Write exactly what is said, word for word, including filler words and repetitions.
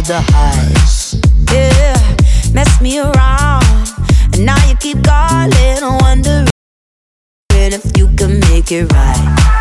the highs. Yeah, mess me around, and now you keep calling, wondering if you can make it right.